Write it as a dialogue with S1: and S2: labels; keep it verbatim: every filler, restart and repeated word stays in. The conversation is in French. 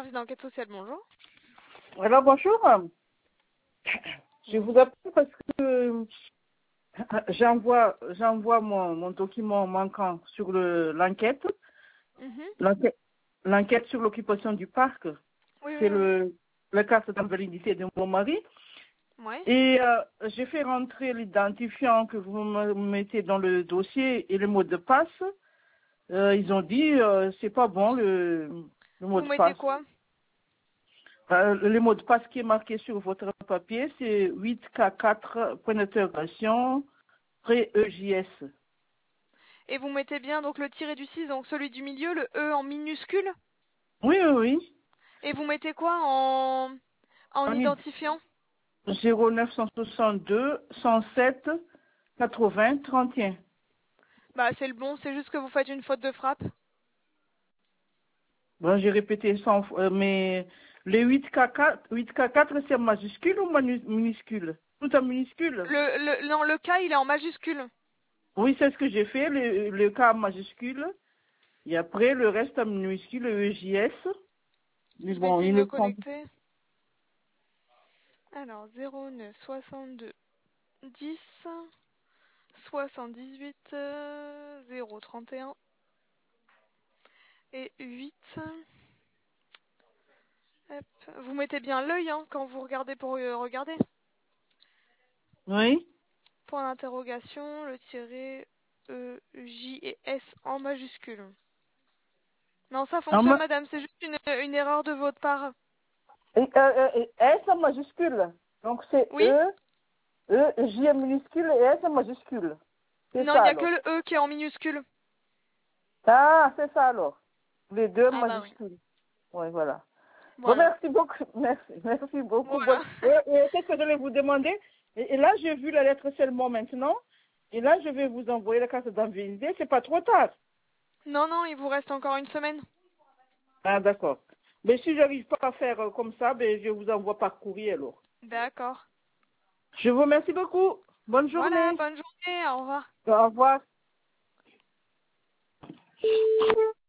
S1: service d'enquête sociale, bonjour.
S2: Alors bonjour. Je vous appelle parce que j'envoie j'envoie mon, mon document manquant sur le l'enquête.
S1: Mhm.
S2: L'enquête l'enquête sur l'occupation du parc.
S1: Oui,
S2: C'est
S1: oui, oui.
S2: le la carte d'invalidité de mon mari.
S1: Ouais.
S2: Et euh, j'ai fait rentrer l'identifiant que vous me mettez dans le dossier et le mot de passe. Euh, ils ont dit euh, c'est pas bon le, le mot
S1: Vous
S2: de
S1: mettez
S2: passe.
S1: quoi?
S2: Euh, le mot de passe qui est marqué sur votre papier, c'est huit K quatre, point d'interrogation, pré-E J S.
S1: Et vous mettez bien donc le tiré du six, donc celui du milieu, le E en minuscule.
S2: Oui, oui, oui.
S1: Et vous mettez quoi en, en
S2: On est
S1: identifiant?
S2: zéro neuf cent soixante-deux, cent sept, quatre-vingts, trente et un.
S1: Bah c'est le bon, c'est juste que vous faites une faute de frappe.
S2: Bon, j'ai répété cent fois, euh, mais les huit K quatre, huit K quatre, c'est en majuscule ou manu- minuscule? Tout en minuscule.
S1: Le, le, non, le K, il est en majuscule.
S2: Oui, c'est ce que j'ai fait, le, le K en majuscule. Et après, le reste en minuscule, le E J S. Mais
S1: Je vais
S2: bon,
S1: essayer
S2: il
S1: de
S2: me
S1: me
S2: prend.
S1: connecter. Alors, zéro neuf soixante-deux dix soixante-dix-huit euh, zéro trente et un et huit. Hop. Vous mettez bien l'œil hein, quand vous regardez pour euh, regarder.
S2: Oui.
S1: Point d'interrogation, le tiret E, J et S en majuscule. Non, ça
S2: En
S1: fonctionne,
S2: ma-
S1: madame, c'est juste une, une erreur de votre part.
S2: et, euh, euh, et S en majuscule. Donc c'est
S1: Oui?
S2: E, E, J en minuscule et S en majuscule. C'est
S1: Non, il
S2: ça
S1: n'y a que
S2: alors.
S1: le E qui est en minuscule.
S2: Ah, c'est ça alors. Les deux
S1: Ah bah oui.
S2: majuscules. Oui, voilà. Bon,
S1: Voilà.
S2: merci beaucoup. Merci, merci beaucoup. Bon,
S1: Voilà.
S2: et, et qu'est-ce que je vais vous demander? Et, et là, j'ai vu la lettre seulement maintenant. Et là, je vais vous envoyer la carte d'invalidité. C'est pas trop tard.
S1: Non, non, il vous reste encore une semaine.
S2: Ah, d'accord. Mais si j'arrive pas à faire euh, comme ça, ben, je vous envoie par courrier alors.
S1: D'accord.
S2: Je vous remercie beaucoup. Bonne
S1: Voilà,
S2: journée.
S1: bonne journée, au revoir.
S2: Au revoir.